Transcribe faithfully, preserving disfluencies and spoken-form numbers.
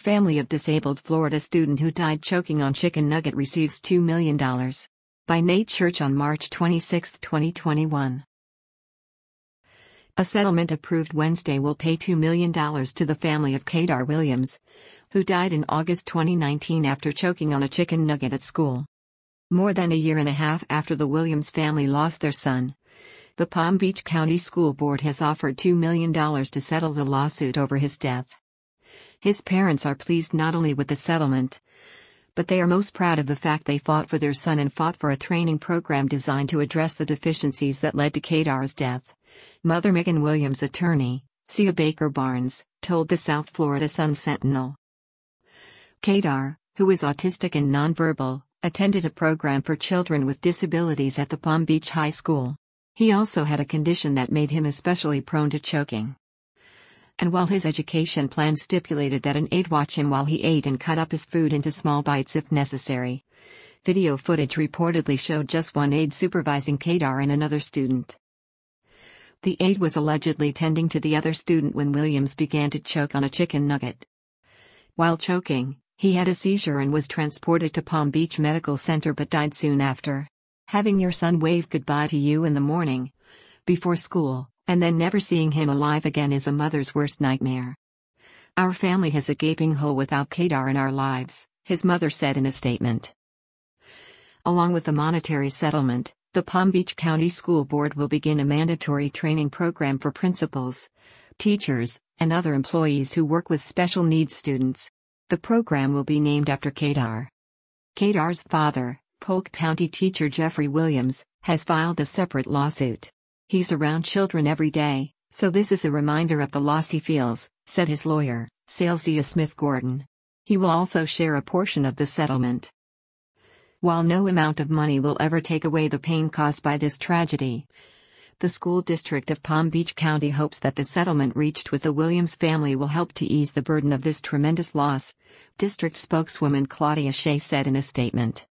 Family of disabled Florida student who died choking on chicken nugget receives two million dollars. By Nate Church on March twenty-sixth, twenty twenty-one. A settlement approved Wednesday will pay two million dollars to the family of Kadar Williams, who died in August twenty nineteen after choking on a chicken nugget at school. More than a year and a half after the Williams family lost their son, the Palm Beach County School Board has offered two million dollars to settle the lawsuit over his death. His parents are pleased not only with the settlement, but they are most proud of the fact they fought for their son and fought for a training program designed to address the deficiencies that led to Kadar's death. Mother Megan Williams' attorney, Sia Baker Barnes, told the South Florida Sun-Sentinel. Kadar, who is autistic and nonverbal, attended a program for children with disabilities at the Palm Beach High School. He also had a condition that made him especially prone to choking. And while his education plan stipulated that an aide watch him while he ate and cut up his food into small bites if necessary, video footage reportedly showed just one aide supervising Kadar and another student. The aide was allegedly tending to the other student when Williams began to choke on a chicken nugget. While choking, he had a seizure and was transported to Palm Beach Medical Center but died soon after. Having your son wave goodbye to you in the morning, before school, and then never seeing him alive again is a mother's worst nightmare. Our family has a gaping hole without Kadar in our lives, his mother said in a statement. Along with the monetary settlement, the Palm Beach County School Board will begin a mandatory training program for principals, teachers, and other employees who work with special needs students. The program will be named after Kadar. Kadar's father, Polk County teacher Jeffrey Williams, has filed a separate lawsuit. He's around children every day, so this is a reminder of the loss he feels, said his lawyer, Salzia Smith Gordon. He will also share a portion of the settlement. While no amount of money will ever take away the pain caused by this tragedy, the school district of Palm Beach County hopes that the settlement reached with the Williams family will help to ease the burden of this tremendous loss, district spokeswoman Claudia Shea said in a statement.